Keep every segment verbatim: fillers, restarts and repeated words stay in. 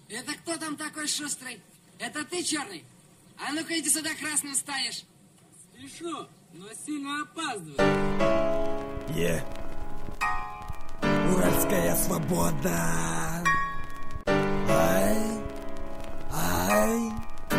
Это кто там такой шустрый? Это ты, черный? А ну-ка иди сюда, красным станешь. Спешу, но сильно опаздываю. Е. Yeah. Уральская свобода. Ай. Ай.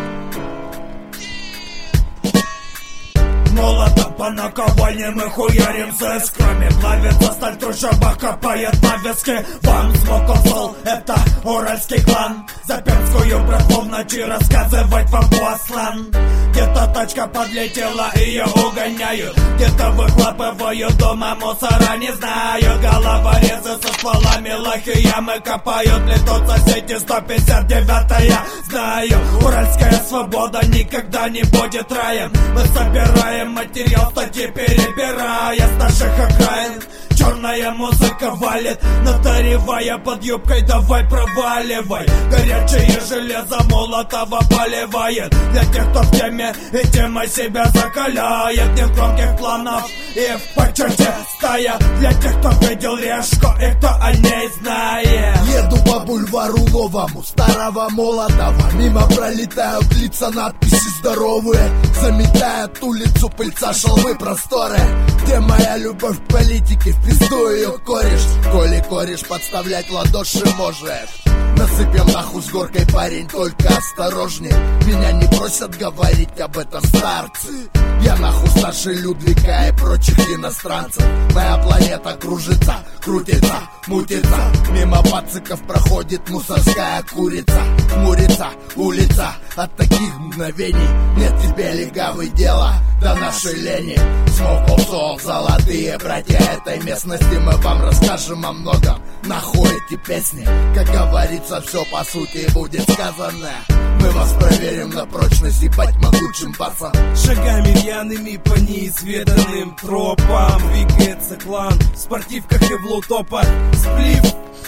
Молотом по наковальне мы хуярим за искрами. Плавится сталь, трущоба копает на виске. Вам смокосол, это уральский клан. За Пермскую братву в ночи рассказывать вам послан. Где-то тачка подлетела, ее угоняют. Где-то выхлопывают дома мусора, не знаю. Головорезы со стволами лохи ямы копают. Летут соседи, сто пятьдесят девятая. Знаю, уральская свобода никогда не будет раем. Мы собираем материал, статьи перебирая с наших окраин. Черная музыка валит, натаревая под юбкой, давай проваливай. Горячее железо Молотова поливает. Для тех, кто в теме и тема себя закаляет. Нет громких планов и в почете стая. Для тех, кто видел решку и кто о ней знает. Еду по бульвару новому, старого Молотова. Мимо пролетают лица, надписи здоровые. Заметает улицу пыльца, шалвы просторы. Где моя любовь к политике, в пизду ее кореш. Коли кореш, подставлять ладоши можешь. Насыпем нахуй с горкой, парень, только осторожней. Меня не просят говорить об этом старцы. Я нахуй старше Людвига и прочих иностранцев. Моя планета кружится, крутится, мутится. Мимо пациков проходит мусорская курица. Хмурится улица от таких мгновений. Нет тебе легавый дела до нашей лени. Смокл сол, золотые братья этой местности. Мы вам расскажем о многом, нахуй эти песни. Как говорится, все по сути будет сказано. Мы вас проверим на прочность, ебать могучим пацан. Шагами рьяными по неизведанным тропам двигается клан в спортивках и в лутопах. Сплив,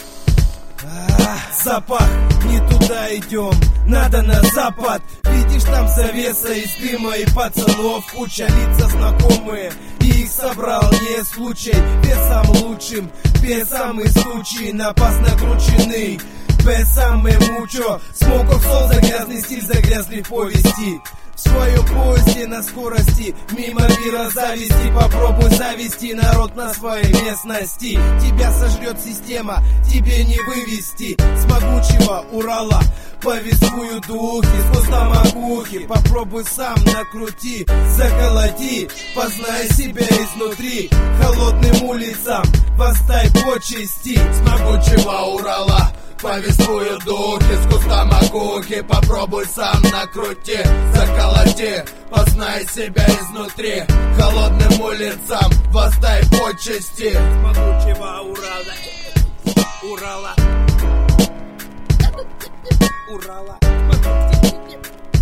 а, запах, не туда идем, надо на запад. Видишь, там завеса из дыма и пацанов куча. Лица знакомые, и их собрал не случай. Весом лучшим, весом и случай. Напас накрученный, без самой мучо. Смокл сол, за грязный стиль, загрязли в повести. В своем поезде на скорости мимо мира зависти. Попробуй завести народ на своей местности. Тебя сожрет система, тебе не вывести. С могучего Урала повествую духи, с куста макухи. Попробуй сам накрути, заколоти, познай себя изнутри. Холодным улицам востай почести. С могучего Урала повествую духи, с куста макухи. Попробуй сам накрути, заколоти, познай себя изнутри. Холодным улицам воздай почести. С могучего Урала, Урала, Урала.